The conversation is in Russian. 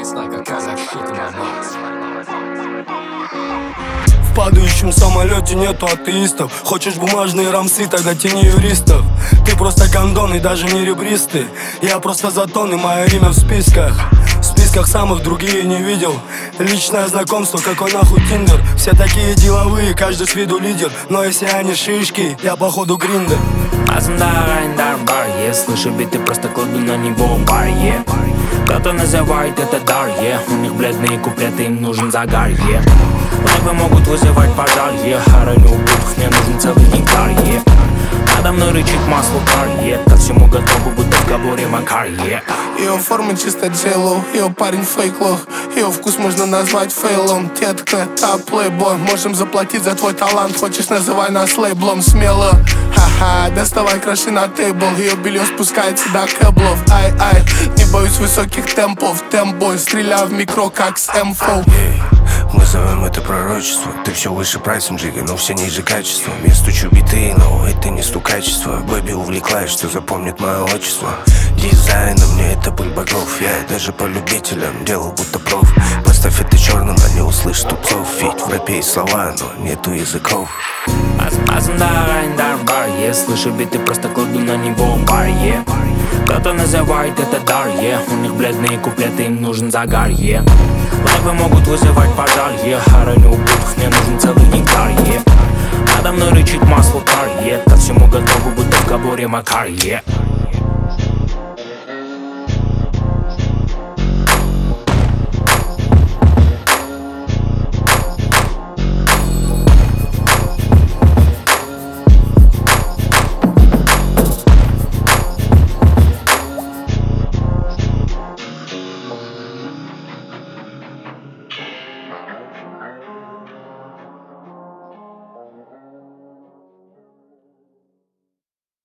В падающем самолете нету атеистов. Хочешь бумажные рамсы, тогда тяни юристов. Ты просто гондон и даже не ребристый. Я просто затон и мое имя в списках. В списках самых другие не видел. Личное знакомство, какой нахуй Тиндер. Все такие деловые, каждый с виду лидер. Но если они шишки, я походу гриндер. Слышу биты, просто кладу на него бар, Кто-то называет это дар, У них бледные куплеты, им нужен загар, Лайвы могут вызывать пожар, Хороню убытых, мне нужен целый гектар, Надо мной рычит масло кар, Ко всему готовы, будто в габоре Макар, Ее форма чисто джейлоу, ее парень фейк-лох. Ее вкус можно назвать фейлом. Детка, та плейбой, можем заплатить за твой талант. Хочешь, называй нас лейблом смело. Ха-ха, доставай краши на тейбл. Ее белье спускается до кэблов. Ай-ай, не боюсь высоких темпов. Тембой, стреляю в микро, как с М4. Мы зовем это пророчество. Ты все выше прайсом, Джига, но все ниже качеством. Я стучу биты, но это не стукачество. Бэби увлеклась, что запомнит мое отчество. Дизайном мне это пыль богов. Я даже по любителям делал будто проф. Поставь это черным, они услышат тупцов. Ведь в рэпе есть слова, но нету языков. Слышу биты, просто кладу на него бар, Кто-то называет это дар, У них бледные куплеты, им нужен загар, Лайвы могут вызывать пожар, Хороню убытых, мне нужен целый гектар, Надо мной рычит масло кар, Ко всему готовы, будто в габоре Макар,